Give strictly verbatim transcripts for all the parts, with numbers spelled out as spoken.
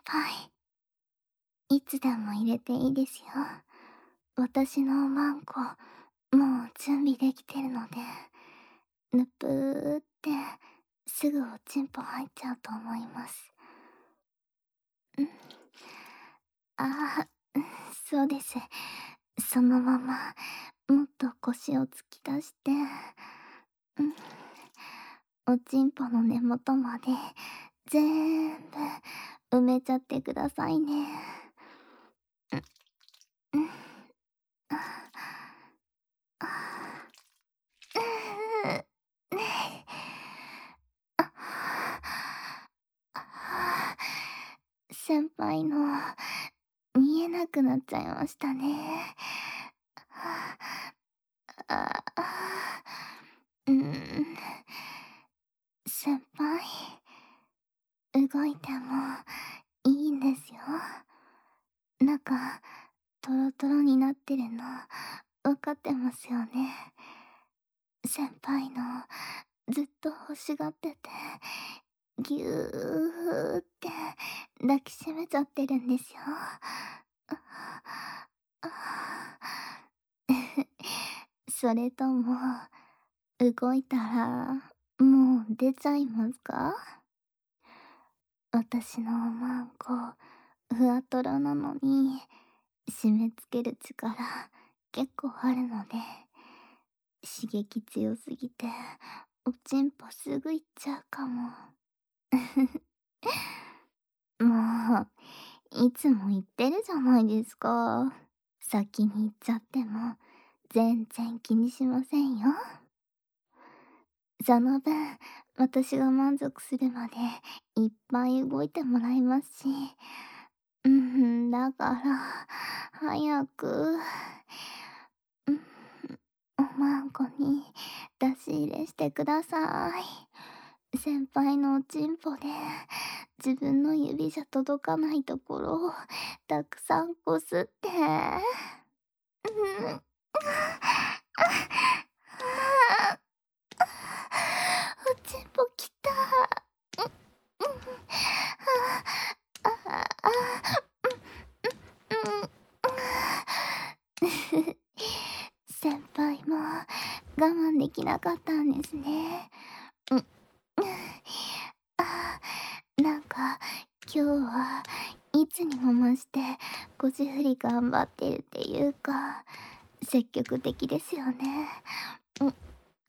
輩、いつでも入れていいですよ。私のおまんこ、もう準備できてるので、ぬぷーってすぐおちんぽ入っちゃうと思います。うん。ああ、うん、そうです。そのまま、もっと腰を突き出して、うん。おちんぽの根元まで、ぜーんぶ埋めちゃってくださいね。うん、うん。ああ、ああ、うう、ねえ。ああ、先輩の見えなくなっちゃいましたね。ああ、うーん。先輩、動いてもいいんですよ。中、トロトロになってるの、分かってますよね。先輩のずっと欲しがってて、ぎゅーって抱きしめちゃってるんですよ。それとも、動いたら、もう出ちゃいますか？私のおまんこ、ふわとろなのに、締め付ける力、結構あるので、刺激強すぎて、おちんぽすぐいっちゃうかも。もう、いつも言ってるじゃないですか。先に行っちゃっても、全然気にしませんよ。その分、私が満足するまで、いっぱい動いてもらいますし。うん、だから、早く、うん、おまんこに出し入れしてください。先輩のおちんぽで、自分の指じゃ届かないところをたくさんこすって。うん。おちんぽきた。うん、うん。ああ、ああ、うん、うん、うん。先輩も我慢できなかったんですね。うん。ああ、なんか今日はいつにも増して腰振り頑張ってるっていうか、積極的ですよね。うん、うん。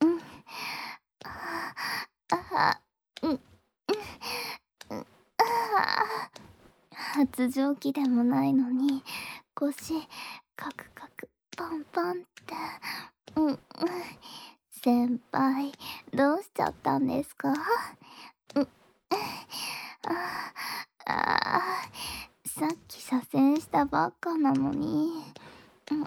ああ、ああ、うん、うん、うん、ああ。発情期でもないのに、腰カクカク、パンパンって。うん、うん。先輩、どうしちゃったんですか？うん。ああ、ああ、さっき左遷したばっかなのに。うんうん。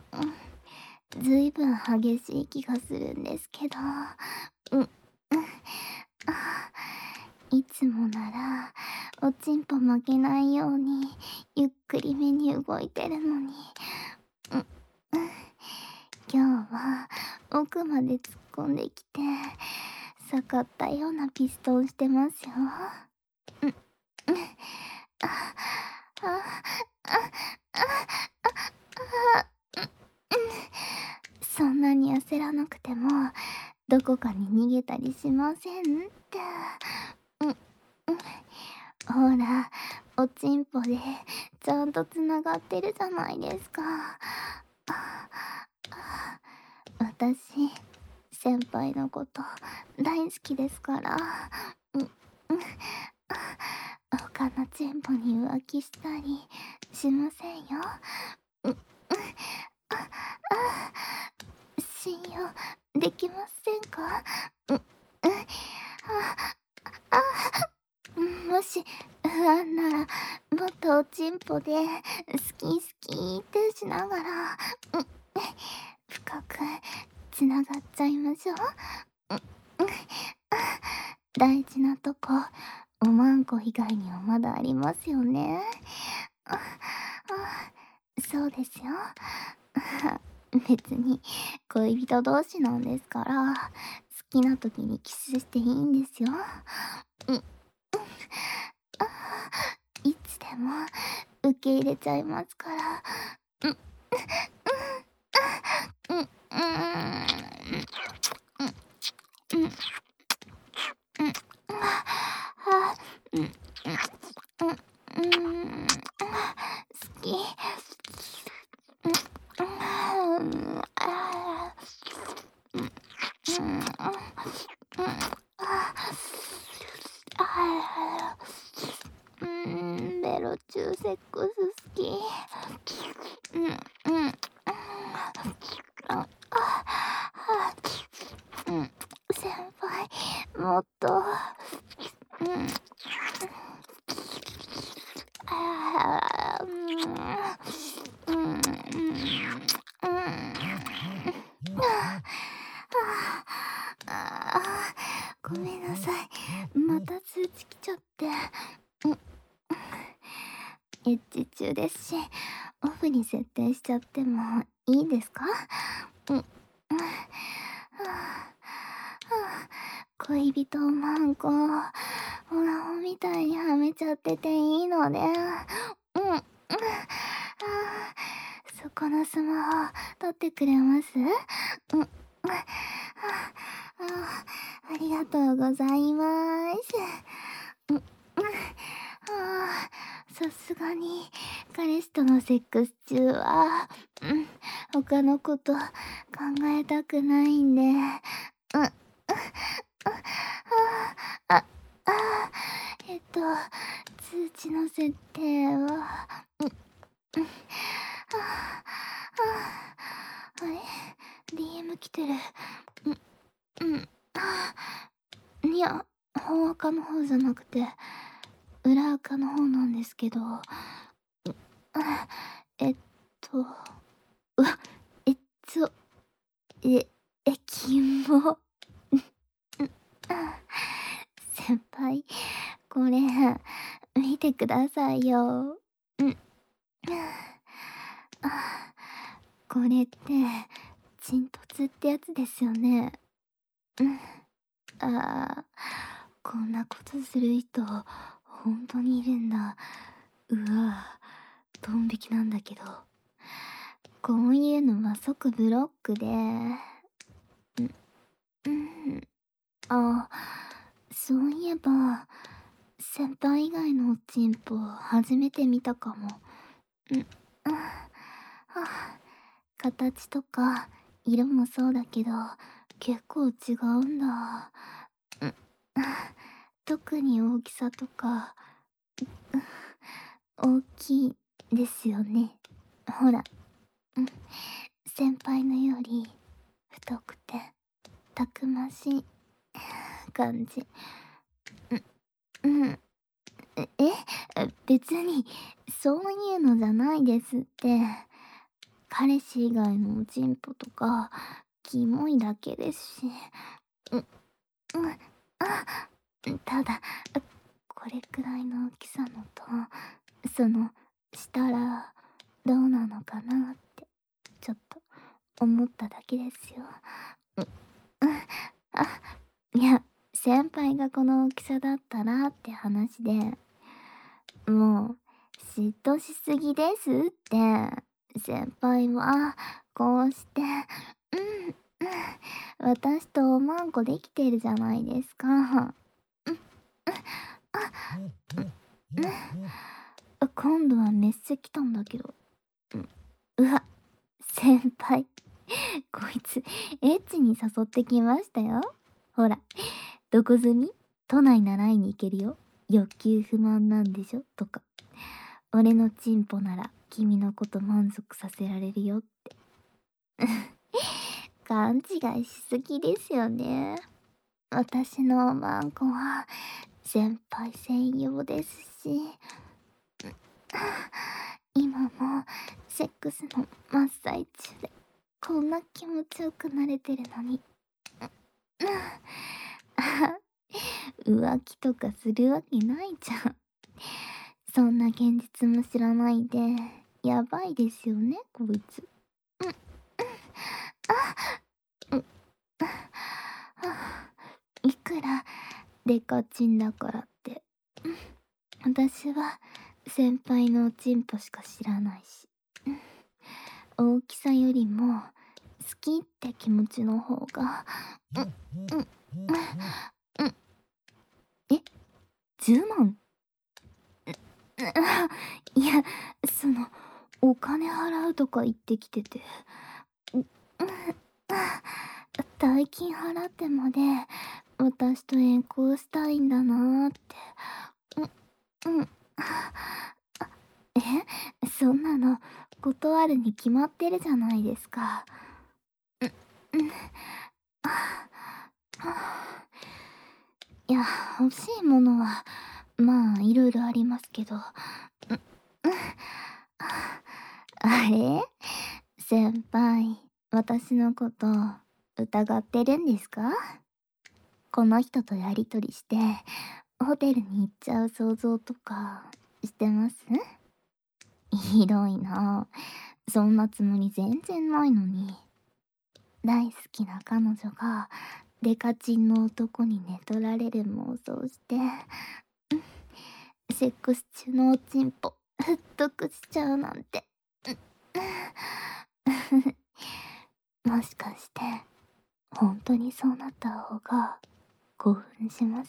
ずいぶん激しい気がするんですけど。うん、うん。あ、いつもなら、おちんぽ負けないように、ゆっくりめに動いてるのに。うん、うん。今日は奥まで突っ込んできて、逆ったようなピストンしてますよ。うん、うん。あ、あ、あ、あ、あ、あ、うん、うん。そんなに焦らなくても、どこかに逃げたりしませんって。うん、うん。ほら、おちんぽでちゃんとつながってるじゃないですか。ああ、私、先輩のこと大好きですから。うん、うん。他のチンポに浮気したりしませんよ。うん、うん。あ、あ、信用できませんか？うん、うん。あ、あ、もし不安なら、もっとおちんぽで好き好きってしながら、うん、深くつながっちゃいましょう。うん、うん。大事なとこ、おまんこ以外にはまだありますよね。あ、あ、そうですよ。別に恋人同士なんですから、好きな時にキスしていいんですよ。うん、うん。あ、いつでもけ入れちゃいますから。うん、うん、うん、うん、うん、うん、うん、はぁ、うん、うん、うん、うん、好き。うん、うん、あー、うん、うん、うん、あー、うん、ベロ中セックス好き。うん、うん、あ、あ、うん、先輩、もっと、うん、あー、うん、うん、うん、うん、あー、ごめんなさい。また通知来ちゃって。うん、エッチ中ですし、オフに設定しちゃってもいいですか？うん。はあ、恋人をマンコ、オラオみたいにはめちゃってていいのね。うん。うん。あ、そこのスマホ取ってくれます？うん。あ、あ、ありがとうございます。うん。あ、さすがに彼氏とのセックス中は、うん、他のこと考えたくないんで、うん、うん、あ、あ、あ、えっと、通知の設定は、うん、うん、あ、あ、あれ ディーエム 来てる。うん、うん、あ、いや、本赤の方じゃなくて、裏垢の方なんですけど、あ、えっと、うわ、えっと、え、え、キモ。先輩、これ、見てくださいよ。うん。あ、これって、沈突ってやつですよね。うん。ああ、こんなことする人、本当にいるんだ。うわぁ、ドン引きなんだけど。こういうのは即ブロックで、うん、うん。あ、そういえば、先輩以外のおちんぽ初めて見たかも。うん、うん、あ、形とか色もそうだけど、結構違うんだ。うん、特に大きさとか、大きいですよね。ほら、うん、先輩のより太くてたくましい感じ。うん、うん。え、え、別にそういうのじゃないですって。彼氏以外のおちんぽとかキモいだけですし。うん、うん、あ、ただこれくらいの大きさのと、そのしたらどうなのかなってちょっと思っただけですよ。うん、うん、あ、いや、先輩がこの大きさだったらって話で、もう嫉妬しすぎですって。先輩はこうして、うん、うん、私とおまんこできてるじゃないですか。うん、うん、あ、うん、うん、今度はメッセ来たんだけど。うん、うわ、先輩、こいつエッチに誘ってきましたよ。ほら、どこ住み？都内習いに行けるよ。欲求不満なんでしょとか。俺のチンポなら君のこと満足させられるよって。勘違いしすぎですよね。私のおまんこは先輩専用ですし、今もセックスの真っ最中でこんな気持ちよくなれてるのに、浮気とかするわけないじゃん。そんな現実も知らないで、やばいですよねこいつ。うん、うん、うん、いくらデカチンだからって、うん、私は先輩のおちんぽしか知らないし、大きさよりも好きって気持ちの方が、うんうんうんうん。え、じゅうまん？いや、そのお金払うとか言ってきてて、大金払ってまで私と遠行したいんだなーって。うんうん。え、そんなの断るに決まってるじゃないですか。うんうん。いや、欲しいものはまあいろいろありますけど、うんうん。あれ、先輩、私のこと疑ってるんですか？この人とやりとりしてホテルに行っちゃう想像とかしてます？ひどいな。そんなつもり全然ないのに。大好きな彼女がデカチンの男に寝取られる妄想して、セックス中のおちんぽふっとくしちゃうなんて。もしかして本当にそうなった方が興奮します？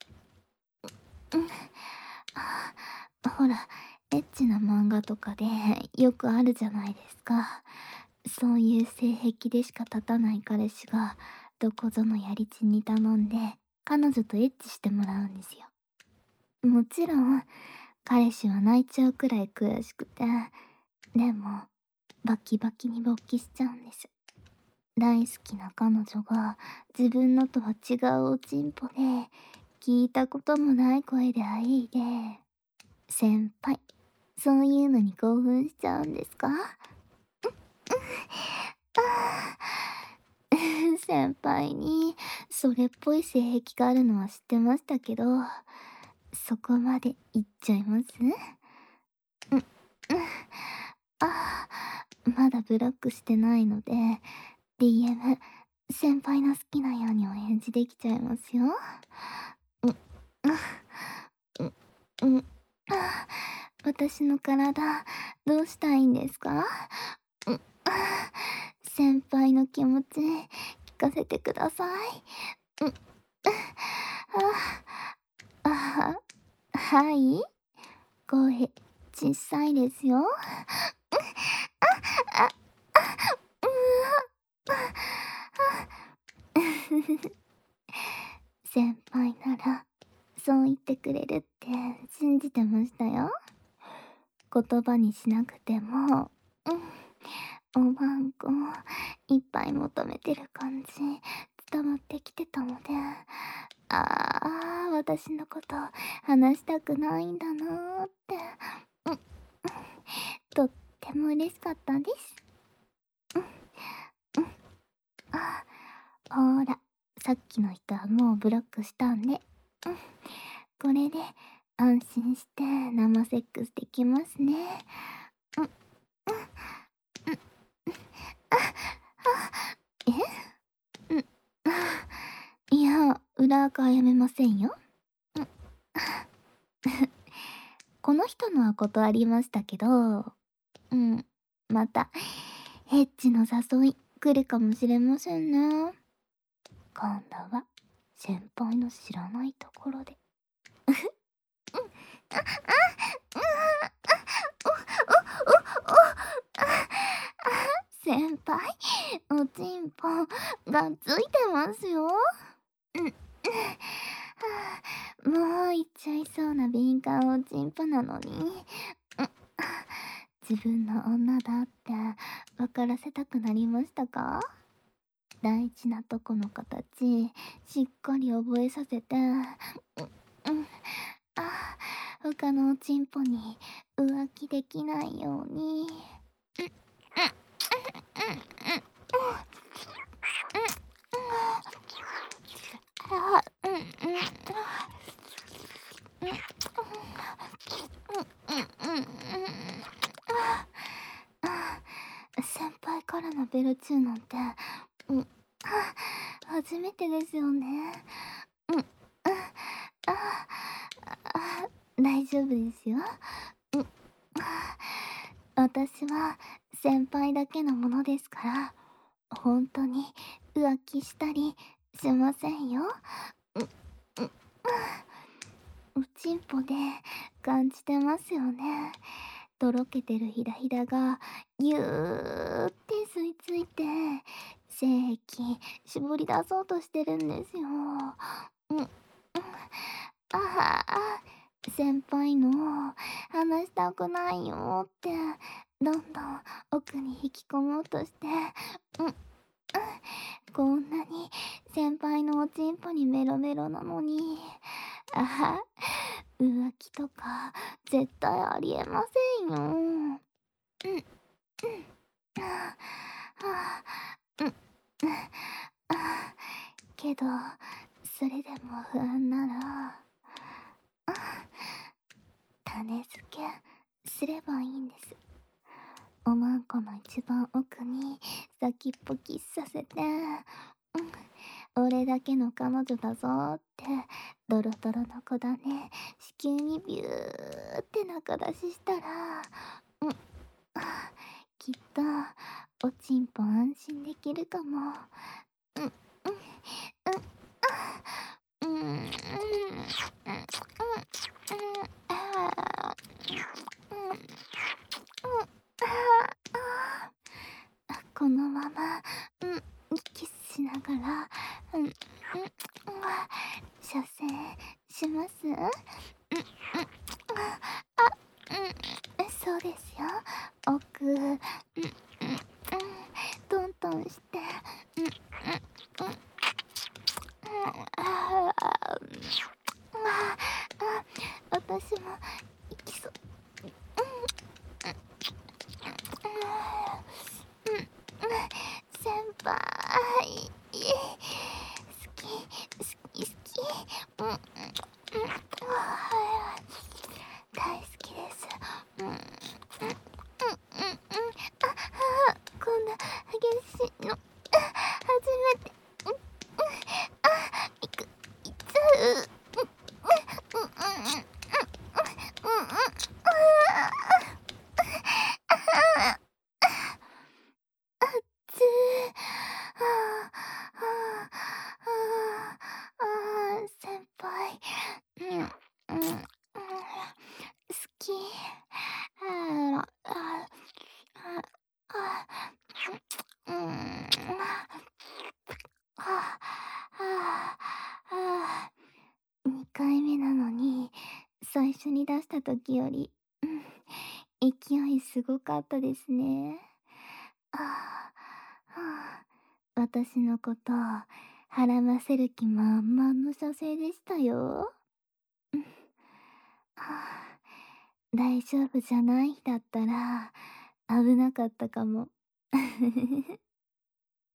ほら、エッチな漫画とかでよくあるじゃないですか。そういう性癖でしか立たない彼氏がどこぞのやりちんに頼んで彼女とエッチしてもらうんですよ。もちろん彼氏は泣いちゃうくらい悔しくて、でもバキバキに勃起しちゃうんです。大好きな彼女が自分のとは違うおちんぽで聞いたこともない声であいで、先輩、そういうのに興奮しちゃうんですか？先輩にそれっぽい性癖があるのは知ってましたけど、そこまで言っちゃいます？うん、うん。あ、まだブロックしてないので ディーエム 先輩の好きなようにお返事できちゃいますよ。うん、うん、うん。私の体どうしたいんですか？うん、先輩の気持ち聞かせてください。うん、ああ、はい、声小さいですよ。あ、先輩ならそう言ってくれるって信じてましたよ。言葉にしなくても、うん、おばんこいっぱい求めてる感じ伝わってきてたので、ああ、私のこと話したくないんだなーって、うん、とっても嬉しかったです。うん、あ、ほら、さっきの人はもうブロックしたんで、うん、これで安心して生セックスできますね。うん、うん、うん、あ、あ、え、うん、いや、裏垢はやめませんよ。うん、この人のは断りましたけど、うん、またエッチの誘い来るかもしれませんね。今度は先輩の知らないところで。先輩、おちんぽがっついてますよ。うん、もう行っちゃいそうな敏感おちんぽなのに、うん、自分の女だって分からせたくなりましたか？大事なとこの形しっかり覚えさせて、うん、うん、あ、他のおちんぽに浮気できないように。うん、うん、うん、うん、あ、うん、うん、うん、うん、うん、先輩からのベルチューなんて、うん、初めてですよね。うん、あ、あ、大大丈夫ですよ。うん。私は先輩だけのものですから、ほんとに浮気したりしませんよ。う、う、おちんぽで感じてますよね。とろけてるひだひだがぎゅーって吸い付いて、精液絞り出そうとしてるんですよ。うん、うん。ああ、先輩の離したくないよって、どんどん奥に引き込もうとして、うん、うん。こんなに先輩のおちんぽにメロメロなのに、あは、浮気とか絶対ありえませんよ。うん、うん。はあ、うん、うん。あ、けど、それでも不安なら、種付けすればいいんです。おまんこの一番奥に先っぽキスさせて、うん、俺だけの彼女だぞーって、ドロドロの子だね、子宮にビューって中出ししたら、うん、きっと、おちんぽ安心できるかも。うん、うん、うん、うん、うん、うん、うん、うん、あー、うん、うん、あー、このまま、うん、キスしながら、うん、うん、射精します？うん、うん、あ、うん、そうですよ。奥、うん、うん、うん、トントンして、うん、うん、うん、ああ、ああ、私も行きそう。うん、うん、先輩、好き、好き、好き。うん、うん、うん、大好きです。うん、うん、うん、うん、うん。あ、あ、こんな激しいの、初めて。うん、うん、あ、いく、いっちゃう。うん、うん、うん、うん、うん、うん、うん、うん、うん、ああ。あっつー。はあ、はあ、はあ、ああ、先輩。うん、うん、うん、好き。ああ、ああ、ああ、うん、はあ、はあ、はあ。にかいめなのに、最初に出した時より、うん、勢いすごかったですね。ああ、はあ、私のことはらませる気満々の射精でしたよ。うん、はあ、大丈夫じゃない日だったら危なかったかも。